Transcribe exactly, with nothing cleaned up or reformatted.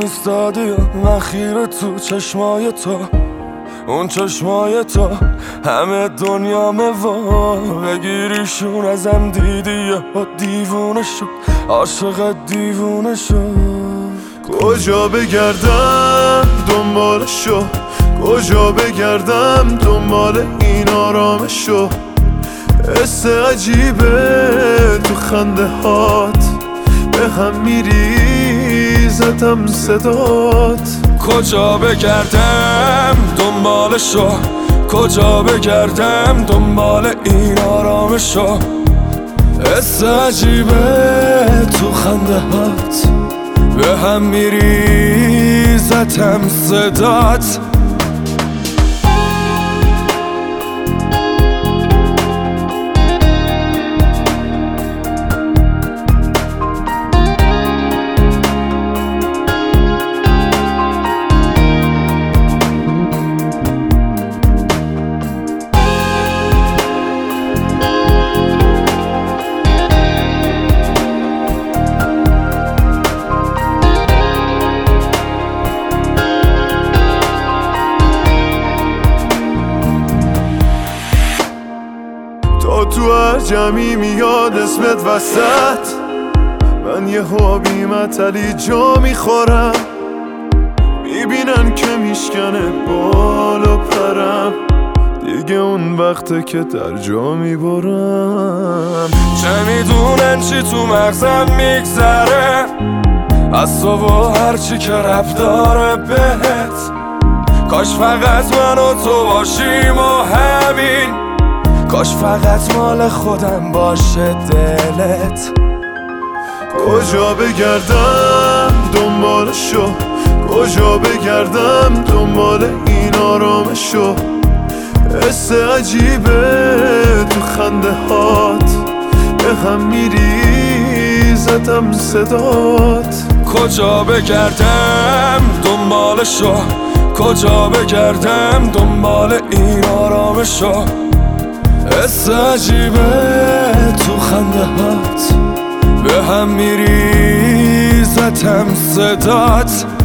ایستادی و من خیره تو چشمای تو، اون چشمای تو همه دنیامه و بگیریشون ازم دیدی و دیوونه شد، عاشق دیوونه شد. کجا بگردم دنبالشو، کجا بگردم دنبال این آرامشو، حس عجیبه تو خنده هات به هم میریزتم صدات. کجا بگردم دنبالشو، کجا بگردم دنبال این آرامشو، حس عجیبه تو خنده هات به هم میریزتم صدات. تا تو هر جمعی میاد اسمت وسط، من یه حابی متلی جا میخورم، میبینن که میشکنه بال و پرم، دیگه اون وقته که در جا میبرم. چه میدونن چی تو مغزم میگذره از تو و هرچی که رب داره بهت، کاش فقط من و تو باشیم و همین، کاش فقط مال خودم باشه دلت. کجا بگردم دنبالشو، کجا بگردم دنبال این آرامشو، حس عجیبه تو خنده هات به هم میریزتم صدات. کجا بگردم دنبالشو، کجا بگردم دنبال این آرامشو، حس عجیبه تو خنده هات به هم میریزتم صدات.